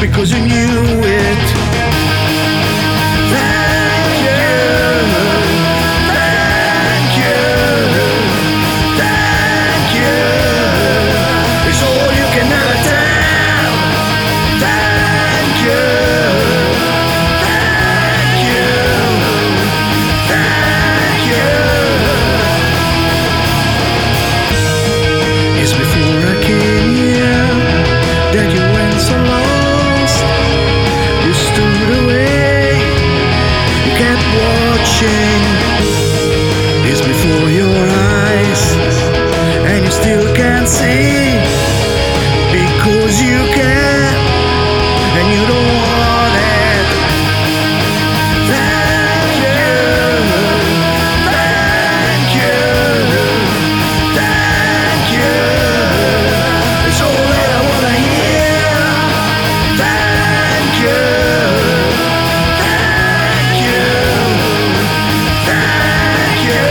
because you knew it. Thank you, thank you, thank you. It's all you can ever tell. Thank you, thank you, thank you. It's before I came here that you went so lost. You stood away, you kept watching. It's before your eyes, and you still can't see, because you can, and you don't want it. Thank you, thank you, thank you. It's all that I wanna hear. Thank you, thank you, thank you.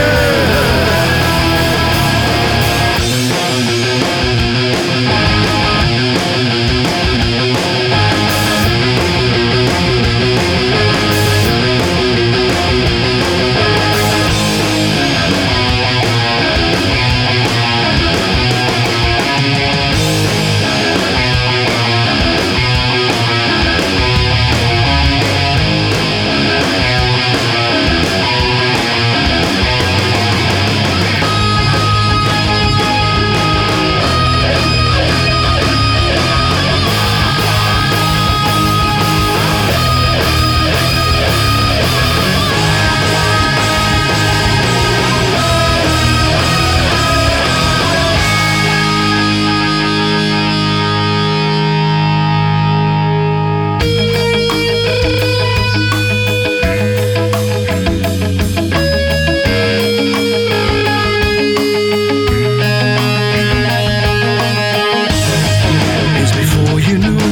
It's before you knew